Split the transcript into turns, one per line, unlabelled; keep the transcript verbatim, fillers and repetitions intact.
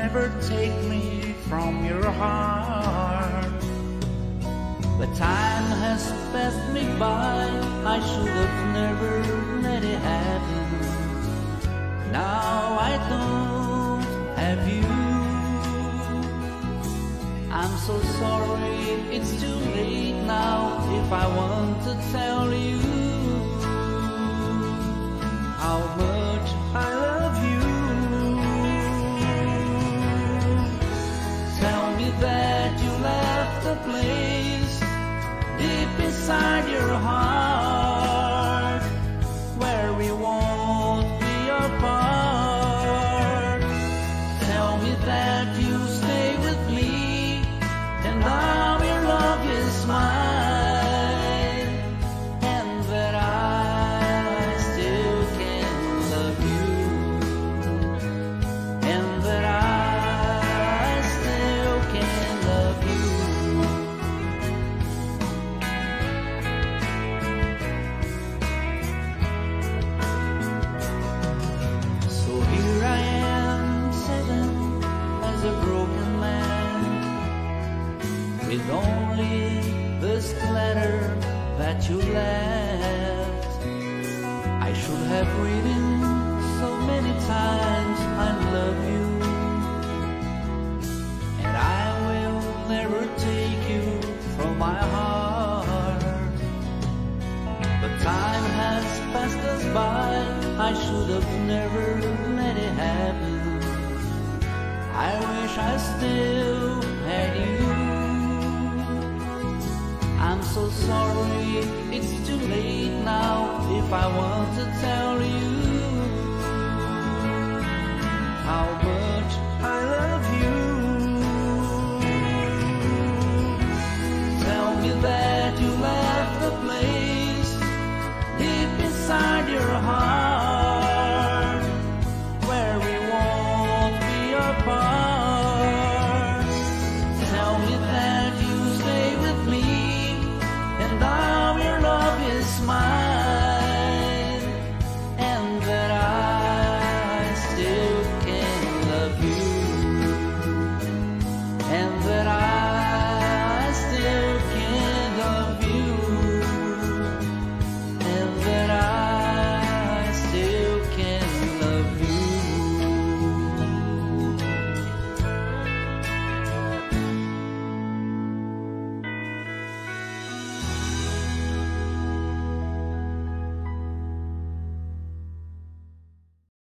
never take me from your heart. But time has passed me by, I should have never let it happen. Now I don't have you. I'm so sorry, it's too late now. If I want to tell you how much I love you, tell me that you left the place deep inside your heart, where we won't be apart. Tell me that you stay with me, and now your love is mine, and that I still can love you, and that I still can love you. So here I am, sitting as a broken man, with only this letter that you left. I should have written so many times I love you, and I will never take you from my heart. But time has passed us by, I should have never let it happen. I wish I still had you. I'm so sorry, it's too late now. If I want to tell you how much